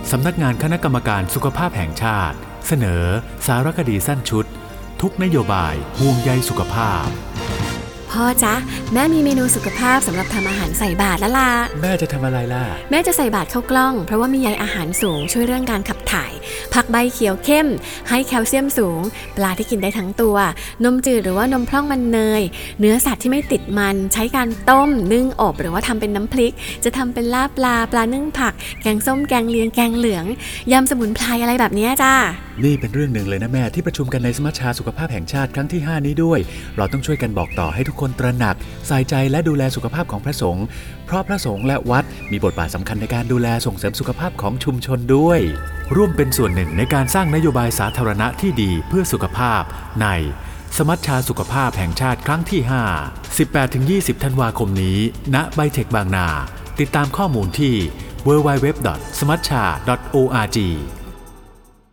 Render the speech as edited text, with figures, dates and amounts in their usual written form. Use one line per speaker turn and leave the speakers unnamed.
สำนักงานคณะกรรมการสุขภาพแห่งชาติเสนอสารคดีสั้นชุดทุกนโยบายห่วงใยสุขภาพ
พ่อจ๊ะแม่มีเมนูสุขภาพสำหรับทำอาหารใส่บาตรแล้วล่ะ
แม่จะทำอะไรล่ะ
แม่จะใส่บาตรข้าวกล้องเพราะว่ามีใยอาหารสูงช่วยเรื่องการขับถ่ายผักใบเขียวเข้มให้แคลเซียมสูงปลาที่กินได้ทั้งตัวนมจืดหรือว่านมพร่องมันเนยเนื้อสัตว์ที่ไม่ติดมันใช้การต้มนึ่งอบหรือว่าทำเป็นน้ำพริกจะทำเป็นลาบปลานึ่งผักแกงส้มแกงเลียงแกงเหลืองยำสมุนไพรอะไรแบบนี้จ้า
นี่เป็นเรื่องหนึ่งเลยนะแม่ที่ประชุมกันในสมัชชาสุขภาพแห่งชาติครั้งที่5นี้ด้วยเราต้องช่วยกันบอกต่อให้ทุกคนตระหนักใส่ใจและดูแลสุขภาพของพระสงฆ์เพราะพระสงฆ์และวัดมีบทบาทสำคัญในการดูแลส่งเสริมสุขภาพของชุมชนด้วยร่วมเป็นส่วนหนึ่งในการสร้างนโยบายสาธารณะที่ดีเพื่อสุขภาพในสมัชชาสุขภาพแห่งชาติครั้งที่5 18-20 ธันวาคมนี้ณไบเทคบางนาติดตามข้อมูลที่ www.smatcha.org